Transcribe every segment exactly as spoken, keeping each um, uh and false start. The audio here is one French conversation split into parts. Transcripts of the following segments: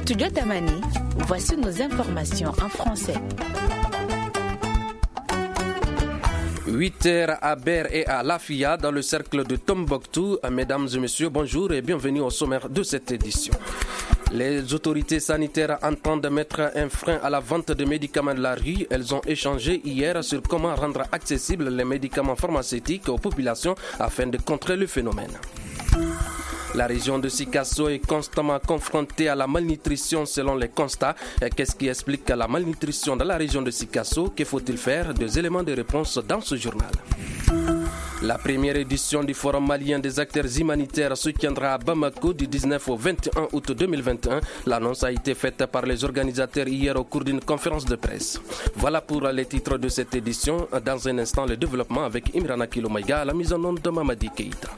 Studio Tamani, voici nos informations en français. huit heures à Ber et à Lafia dans le cercle de Tombouctou. Mesdames et messieurs, bonjour et bienvenue au sommaire de cette édition. Les autorités sanitaires entendent mettre un frein à la vente de médicaments de la rue. Elles ont échangé hier sur comment rendre accessibles les médicaments pharmaceutiques aux populations afin de contrer le phénomène. La région de Sikasso est constamment confrontée à la malnutrition selon les constats. Qu'est-ce qui explique la malnutrition dans la région de Sikasso? Que faut-il faire? Des éléments de réponse dans ce journal. La première édition du Forum malien des acteurs humanitaires se tiendra à Bamako du dix-neuf au vingt et un août deux mille vingt et un. L'annonce a été faite par les organisateurs hier au cours d'une conférence de presse. Voilà pour les titres de cette édition. Dans un instant, le développement avec Imrana Kilomaïga à la mise en onde de Mamadi Keïta.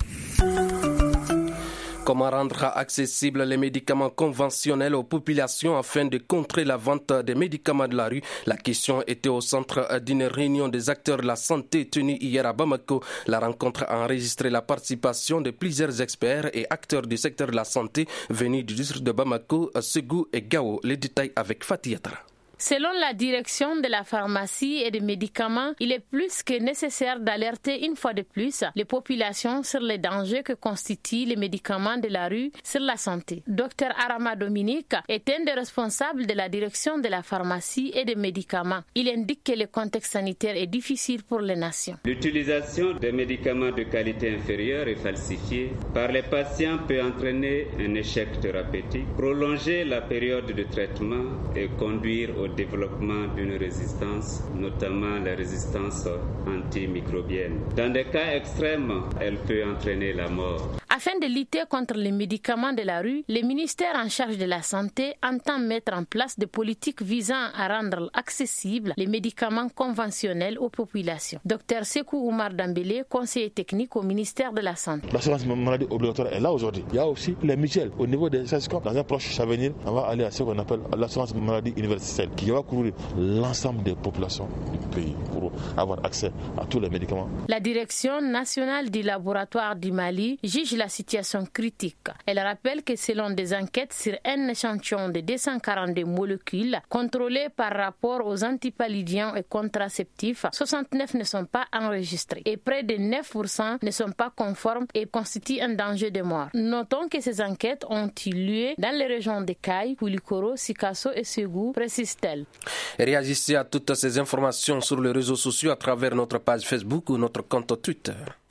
Comment rendre accessibles les médicaments conventionnels aux populations afin de contrer la vente des médicaments de la rue? La question était au centre d'une réunion des acteurs de la santé tenue hier à Bamako. La rencontre a enregistré la participation de plusieurs experts et acteurs du secteur de la santé venus du district de Bamako, Ségou et Gao. Les détails avec Fatih Yatra. Selon la direction de la pharmacie et des médicaments, il est plus que nécessaire d'alerter une fois de plus les populations sur les dangers que constituent les médicaments de la rue sur la santé. Docteur Arama Dominique est un des responsables de la direction de la pharmacie et des médicaments. Il indique que le contexte sanitaire est difficile pour les nations. L'utilisation des médicaments de qualité inférieure et falsifiés par les patients peut entraîner un échec thérapeutique, prolonger la période de traitement et conduire au au développement d'une résistance, notamment la résistance antimicrobienne. Dans des cas extrêmes, elle peut entraîner la mort. Afin de lutter contre les médicaments de la rue, le ministère en charge de la santé entend mettre en place des politiques visant à rendre accessibles les médicaments conventionnels aux populations. Docteur Sekou Oumar Dambélé, conseiller technique au ministère de la Santé. L'assurance maladie obligatoire est là aujourd'hui. Il y a aussi les mutuelles. Au niveau des SASCOM, dans un proche avenir, on va aller à ce qu'on appelle l'assurance maladie universelle, qui va couvrir l'ensemble des populations du pays pour avoir accès à tous les médicaments. La direction nationale du laboratoire du Mali juge la situation critique. Elle rappelle que selon des enquêtes sur un échantillon de deux cent quarante-deux molécules contrôlées par rapport aux antipallidiens et contraceptifs, soixante-neuf ne sont pas enregistrés et près de neuf pour cent ne sont pas conformes et constituent un danger de mort. Notons que ces enquêtes ont eu lieu dans les régions de Kaï, Koulikoro, Sikasso et Ségou, précise-t-elle. Réagissez à toutes ces informations sur les réseaux sociaux à travers notre page Facebook ou notre compte Twitter.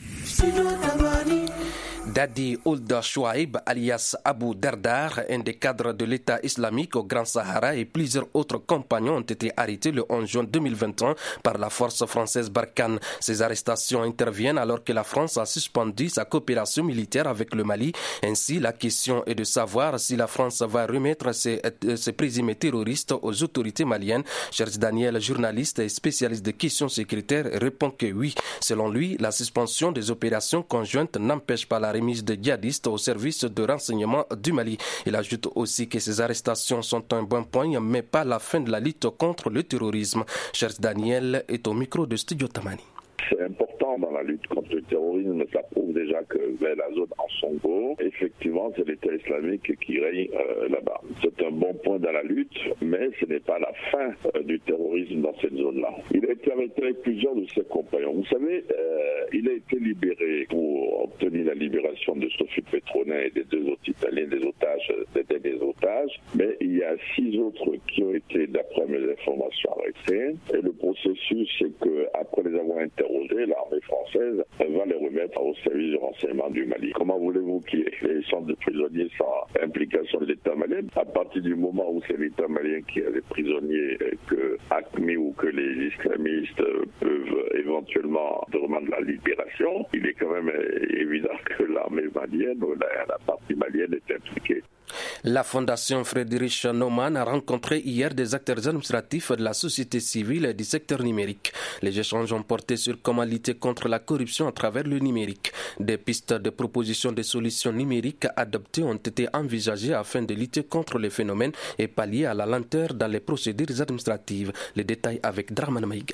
Dadi Ould Chouaib, alias Abu Dardar, un des cadres de l'État islamique au Grand Sahara, et plusieurs autres compagnons ont été arrêtés le onze juin deux mille vingt et un par la force française Barkhane. Ces arrestations interviennent alors que la France a suspendu sa coopération militaire avec le Mali. Ainsi, la question est de savoir si la France va remettre ses, ses présumés terroristes aux autorités maliennes. Cherche Daniel, journaliste et spécialiste de questions sécuritaires, répond que oui. Selon lui, la suspension des opérations conjointes n'empêche pas la remise de djihadistes au service de renseignement du Mali. Il ajoute aussi que ces arrestations sont un bon point, mais pas la fin de la lutte contre le terrorisme. Cher Daniel est au micro de Studio Tamani. C'est important dans la lutte contre le terrorisme, ça prouve déjà que vers la zone en Songo, effectivement, c'est l'État islamique qui règne euh, là-bas. C'est un bon point dans la lutte, mais ce n'est pas la fin euh, du terrorisme dans cette zone-là. Il a été arrêté avec plusieurs de ses compagnons. Vous savez, euh, il a été libéré pour obtenir la libération de Sophie Petronin et des deux autres Italiens, des otages, des derniers otages, mais il y a six autres qui ont été, d'après mes informations, arrêtés. Et le processus, c'est qu'après les avoir interrogés, l'armée française va les remettre au service de renseignement du Mali. Comment voulez-vous qu'il y ait les centres de prisonniers sans implication de l'État malien? À partir du moment où c'est l'État malien qui a les prisonniers, que A Q M I ou que les islamistes peuvent éventuellement demander la libération, il est quand même évident que l'armée malienne ou la, la partie malienne est impliquée. La Fondation Friedrich Naumann a rencontré hier des acteurs administratifs de la société civile et du secteur numérique. Les échanges ont porté sur comment lutter contre la corruption à travers le numérique. Des pistes de propositions de solutions numériques adoptées ont été envisagées afin de lutter contre les phénomènes et pallier à la lenteur dans les procédures administratives. Les détails avec Draman Maïga.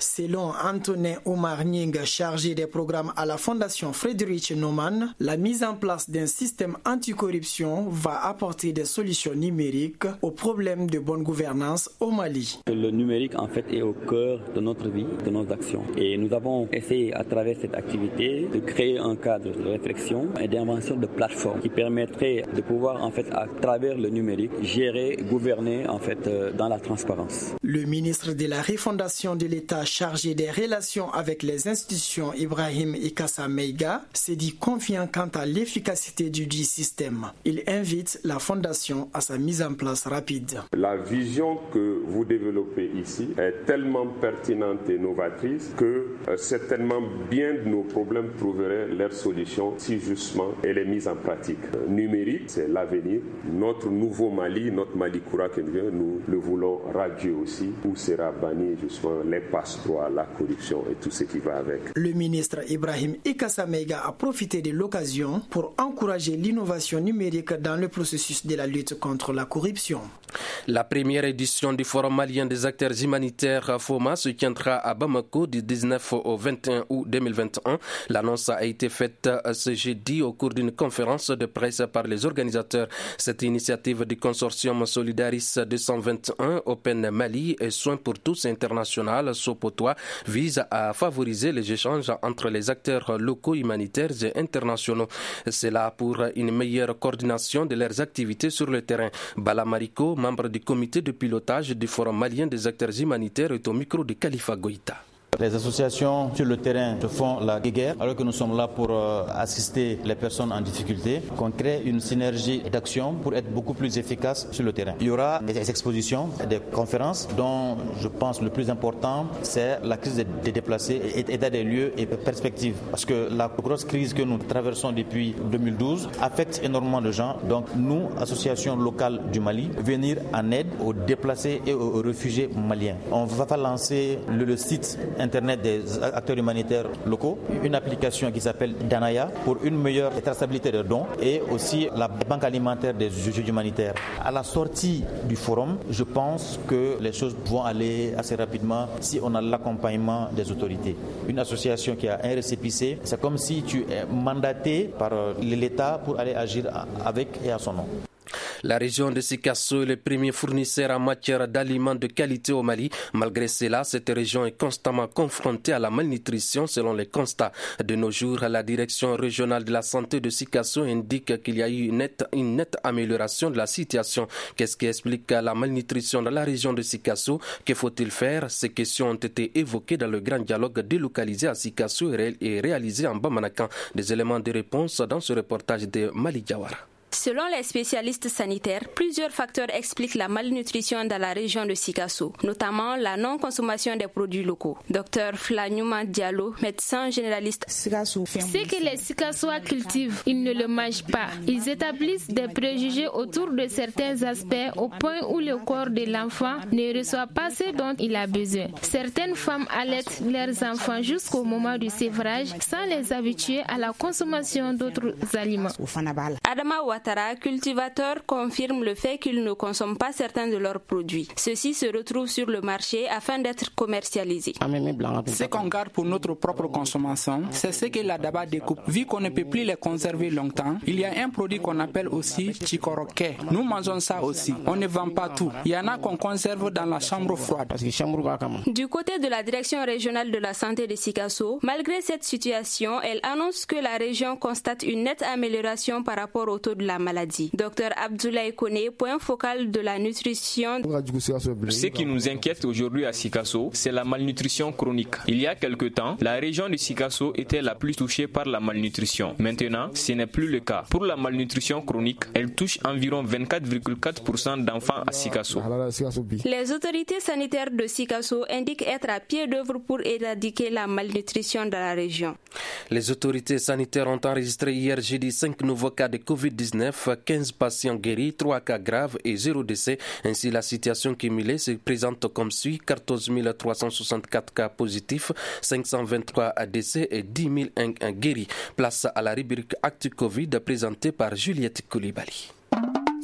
Selon Antonin Omar Nying, chargé des programmes à la Fondation Friedrich Naumann, la mise en place d'un système anticorruption va apporter des solutions numériques aux problèmes de bonne gouvernance au Mali. Le numérique en fait est au cœur de notre vie, de nos actions. Et nous avons essayé à travers cette activité de créer un cadre de réflexion et d'invention de plateformes qui permettraient de pouvoir en fait à travers le numérique gérer, gouverner en fait dans la transparence. Le ministre de la refondation de l'État chargé des relations avec les institutions, Ibrahim Ikassa Meiga, s'est dit confiant quant à l'efficacité du dit système. Il invite la fondation à sa mise en place rapide. La vision que vous développez ici est tellement pertinente et novatrice que euh, certainement bien de nos problèmes trouveraient leur solution si justement elle est mise en pratique. Euh, numérique, c'est l'avenir. Notre nouveau Mali, notre Mali Koura que nous le voulons radieux aussi, où sera banni justement les passe-droits, la corruption et tout ce qui va avec. Le ministre Ibrahim Ikassa Meiga a profité de l'occasion pour encourager l'innovation numérique dans le processus de la lutte contre la corruption. La première édition du Forum malien des acteurs humanitaires FOMA se tiendra à Bamako du dix-neuf au vingt et un août deux mille vingt et un. L'annonce a été faite ce jeudi au cours d'une conférence de presse par les organisateurs. Cette initiative du consortium Solidaris deux cent vingt et un Open Mali et Soins pour tous international Sopotois vise à favoriser les échanges entre les acteurs locaux humanitaires et internationaux. C'est là pour une meilleure coordination de leurs activités sur le terrain. Bala Mariko, membre du comité de pilotage du Forum malien des acteurs humanitaires, est au micro de Khalifa Goïta. Les associations sur le terrain se font la guerre alors que nous sommes là pour euh, assister les personnes en difficulté, qu'on crée une synergie d'action pour être beaucoup plus efficace sur le terrain. Il y aura des expositions, des conférences dont je pense le plus important c'est la crise des déplacés, état des lieux et perspectives. Parce que la grosse crise que nous traversons depuis deux mille douze affecte énormément de gens. Donc nous, association locale du Mali, venir en aide aux déplacés et aux réfugiés maliens. On va lancer le, le site internet des acteurs humanitaires locaux, une application qui s'appelle Danaya pour une meilleure traçabilité des dons et aussi la banque alimentaire des jeux humanitaires. À la sortie du forum, je pense que les choses vont aller assez rapidement si on a l'accompagnement des autorités. Une association qui a un récépissé, c'est comme si tu es mandaté par l'État pour aller agir avec et à son nom. La région de Sikasso est le premier fournisseur en matière d'aliments de qualité au Mali. Malgré cela, cette région est constamment confrontée à la malnutrition selon les constats. De nos jours, la direction régionale de la santé de Sikasso indique qu'il y a eu une nette, une nette amélioration de la situation. Qu'est-ce qui explique la malnutrition dans la région de Sikasso? Que faut-il faire? Ces questions ont été évoquées dans le grand dialogue délocalisé à Sikasso et réalisé en Bamanakan. Des éléments de réponse dans ce reportage de Mali Diawara. Selon les spécialistes sanitaires, plusieurs facteurs expliquent la malnutrition dans la région de Sikasso, notamment la non-consommation des produits locaux. Docteur Flanouma Diallo, médecin généraliste. Ce que les Sikassois cultivent, ils ne le mangent pas. Ils établissent des préjugés autour de certains aspects au point où le corps de l'enfant ne reçoit pas ce dont il a besoin. Certaines femmes allaitent leurs enfants jusqu'au moment du sévrage sans les habituer à la consommation d'autres aliments. Adama Ouattara, cultivateur, confirme le fait qu'ils ne consomment pas certains de leurs produits. Ceux-ci se retrouvent sur le marché afin d'être commercialisés. Ce qu'on garde pour notre propre consommation, c'est ce que la Daba découpe. Vu qu'on ne peut plus les conserver longtemps, il y a un produit qu'on appelle aussi chikoroke. Nous mangeons ça aussi. On ne vend pas tout. Il y en a qu'on conserve dans la chambre froide. Du côté de la direction régionale de la santé de Sikasso, malgré cette situation, elle annonce que la région constate une nette amélioration par rapport au taux de la maladie. Docteur Abdoulaye Kone, point focal de la nutrition. Ce qui nous inquiète aujourd'hui à Sikasso, c'est la malnutrition chronique. Il y a quelque temps, la région de Sikasso était la plus touchée par la malnutrition. Maintenant, ce n'est plus le cas. Pour la malnutrition chronique, elle touche environ vingt-quatre virgule quatre pour cent d'enfants à Sikasso. Les autorités sanitaires de Sikasso indiquent être à pied d'œuvre pour éradiquer la malnutrition dans la région. Les autorités sanitaires ont enregistré hier jeudi cinq nouveaux cas de covid dix-neuf, quinze patients guéris, trois cas graves et zéro décès. Ainsi, la situation cumulée se présente comme suit: quatorze mille trois cent soixante-quatre cas positifs, cinq cent vingt-trois décès et dix mille un guéris. Place à la rubrique Actu Covid présentée par Juliette Koulibaly. Studio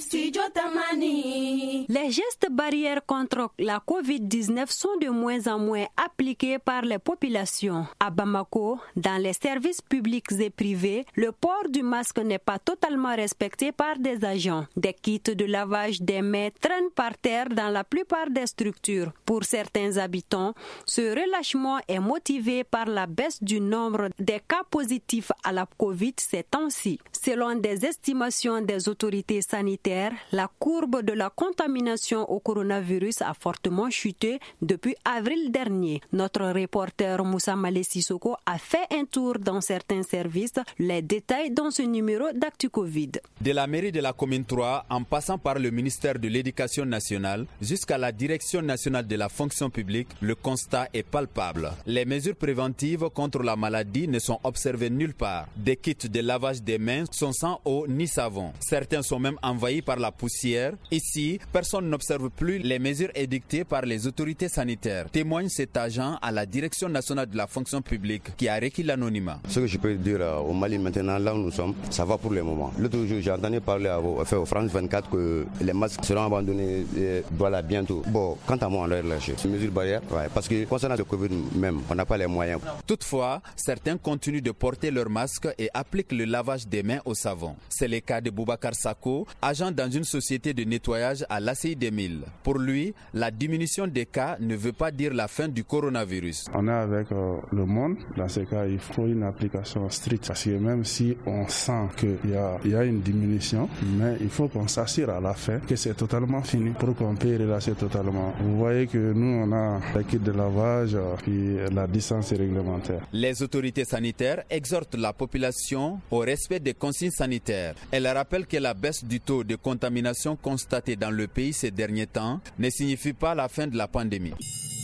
Les gestes barrières contre la covid dix-neuf sont de moins en moins appliqués par les populations. À Bamako, dans les services publics et privés, le port du masque n'est pas totalement respecté par des agents. Des kits de lavage des mains traînent par terre dans la plupart des structures. Pour certains habitants, ce relâchement est motivé par la baisse du nombre des cas positifs à la Covid ces temps-ci. Selon des estimations des autorités sanitaires, la courbe de la contamination au coronavirus a fortement chuté depuis avril dernier. Notre reporter Moussa Malé Sissoko a fait un tour dans certains services. Les détails dans ce numéro d'Actu Covid. De la mairie de la commune trois, en passant par le ministère de l'Éducation nationale, jusqu'à la direction nationale de la fonction publique, le constat est palpable. Les mesures préventives contre la maladie ne sont observées nulle part. Des kits de lavage des mains sont sans eau ni savon. Certains sont même envahis par la poussière. Ici, personne n'observe plus les mesures édictées par les autorités sanitaires. Témoigne cet agent à la direction nationale de la fonction publique qui a requis l'anonymat. Ce que je peux dire au Mali maintenant, là où nous sommes, ça va pour le moment. L'autre jour, j'ai entendu parler à, à, à France vingt-quatre que les masques seront abandonnés euh, voilà, bientôt. Bon, quant à moi, on l'a relâché. C'est une mesure barrière, ouais, parce que concernant le Covid même, on n'a pas les moyens. Toutefois, certains continuent de porter leur masque et appliquent le lavage des mains au savon. C'est le cas de Boubacar Sako, agent dans une société de nettoyage à l'A C I des Milles. Pour lui, la diminution des cas ne veut pas dire la fin du coronavirus. On est avec euh, le monde. Dans ce cas, il faut une application stricte. Parce que même si on sent qu'il y a, il y a une diminution, mais il faut qu'on s'assure à la fin que c'est totalement fini pour qu'on puisse relâcher totalement. Vous voyez que nous, on a la kit de lavage et la distance réglementaire. Les autorités sanitaires exhortent la population au respect des consignes sanitaires. Elles rappellent que la baisse du taux de contamination constatée dans le pays ces derniers temps ne signifie pas la fin de la pandémie.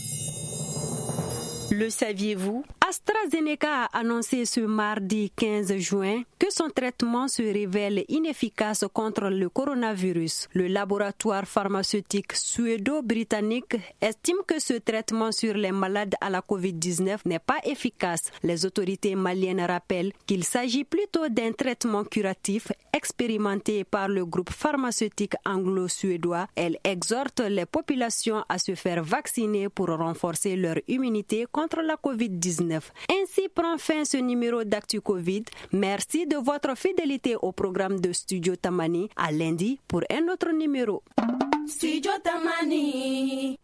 Le saviez-vous? AstraZeneca a annoncé ce mardi quinze juin que son traitement se révèle inefficace contre le coronavirus. Le laboratoire pharmaceutique suédo-britannique estime que ce traitement sur les malades à la covid dix-neuf n'est pas efficace. Les autorités maliennes rappellent qu'il s'agit plutôt d'un traitement curatif expérimenté par le groupe pharmaceutique anglo-suédois. Elle exhorte les populations à se faire vacciner pour renforcer leur immunité contre la covid dix-neuf. Ainsi prend fin ce numéro d'Actu Covid. Merci de votre fidélité au programme de Studio Tamani. À lundi pour un autre numéro. Studio Tamani.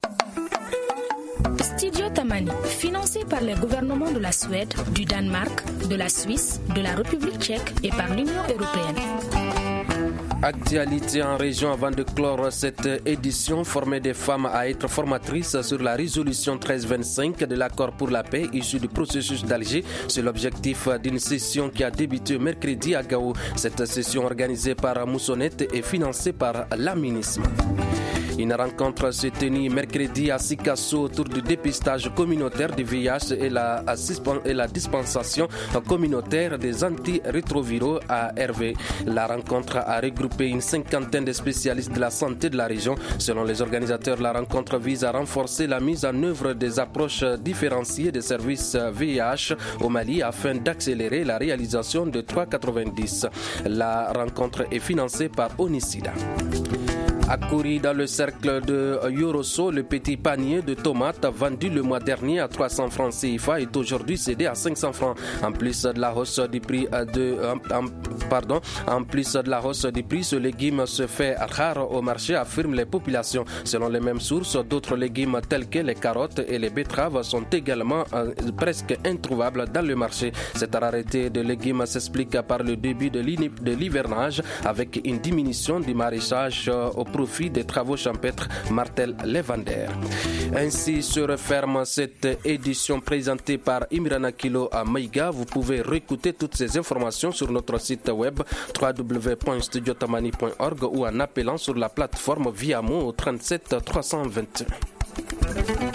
Studio Tamani, financé par les gouvernements de la Suède, du Danemark, de la Suisse, de la République tchèque et par l'Union européenne. Actualité en région avant de clore cette édition, former des femmes à être formatrices sur la résolution treize vingt-cinq de l'accord pour la paix issu du processus d'Alger. C'est l'objectif d'une session qui a débuté mercredi à Gao. Cette session organisée par Moussonnette et financée par l'Aminisme. Une rencontre s'est tenue mercredi à Sikasso autour du dépistage communautaire du V I H et la, et la dispensation communautaire des antirétroviraux à R V. La rencontre a regroupé une cinquantaine de spécialistes de la santé de la région. Selon les organisateurs, la rencontre vise à renforcer la mise en œuvre des approches différenciées des services V I H au Mali afin d'accélérer la réalisation de trois quatre-vingt-dix. La rencontre est financée par Onicida. Accouru dans le cercle de Yorosso, le petit panier de tomates vendu le mois dernier à trois cents francs C F A est aujourd'hui cédé à cinq cents francs. En plus de la hausse du prix de, en, pardon, en plus de la hausse du prix, ce légume se fait rare au marché, affirment les populations. Selon les mêmes sources, d'autres légumes tels que les carottes et les betteraves sont également euh, presque introuvables dans le marché. Cette rareté de légumes s'explique par le début de l'hivernage avec une diminution du maraîchage euh, au profit des travaux champêtres, martèle Levander. Ainsi se referme cette édition présentée par Imrana Kilo à Maïga. Vous pouvez réécouter toutes ces informations sur notre site web w w w point studio tamani point org ou en appelant sur la plateforme Viamo au trente-sept trois cent vingt et un.